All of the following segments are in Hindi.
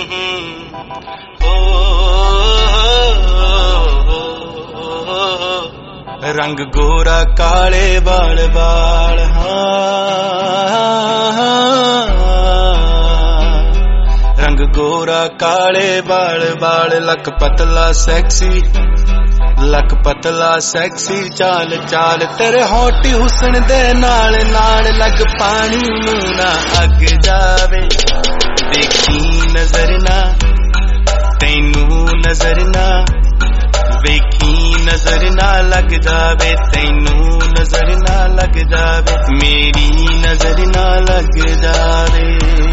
रंग गोरा काले बाल बाल, रंग गोरा काले बाल बाल, लक पतला सेक्सी, लक पतला सेक्सी चाल चाल, तेरे होटी हुसन दे नाल नाल, लग पानी नू ना अग जावे, देखी नजर ना तैनू नजर ना, वेखी नजर ना लग जावे, तैनू नजर ना लग जावे, मेरी नजर ना लग जावे।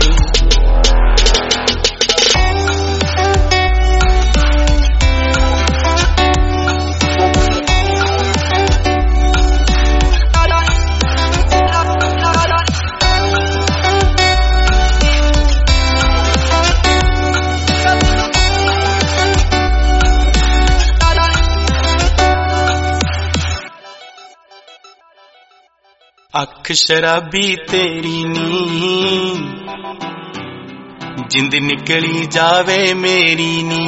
अख शराबी तेरी नी, जिंद निकली जावे मेरी नी,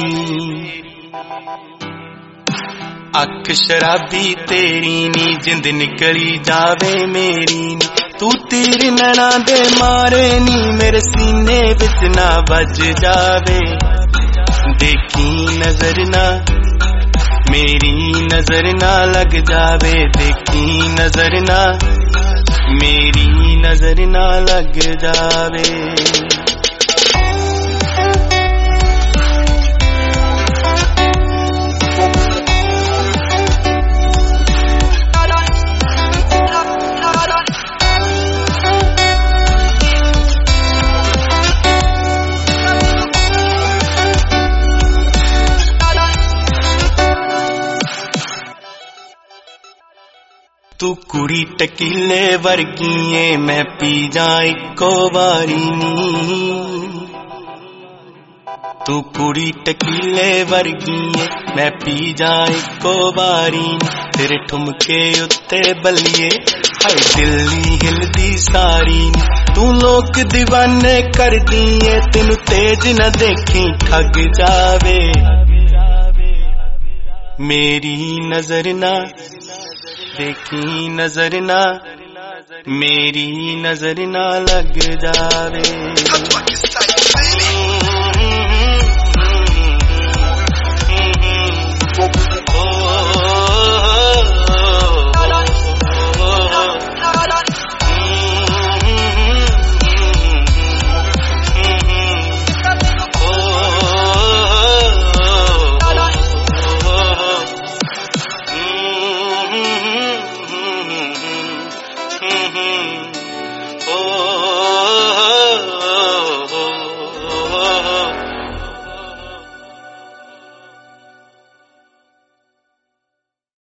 अख शराबी तेरी नी, जिंद निकली जावे मेरी नी, तू तीर नैना दे मारे नी, मेरे सीने विच ना बज जावे, देखी नजर ना मेरी नजर ना लग जावे, देखी नजर ना मेरी नजर ना लग जावे। तू कुड़ी टकीले वर्गी ऐ, मैं पी जा इको बारी नी, तू कुड़ी टकीले वर्गी ऐ, मैं पी जा इको बारी नी, तेरे ठुमके उत्ते बल्लिए हाय दिल्ली हिलदी सारी नी, तू लोक दीवाने कर दिए, तेनू तेज न देखी ठग जावे, मेरी नजर ना देखी नजर ना मेरी नजर ना लग जावे।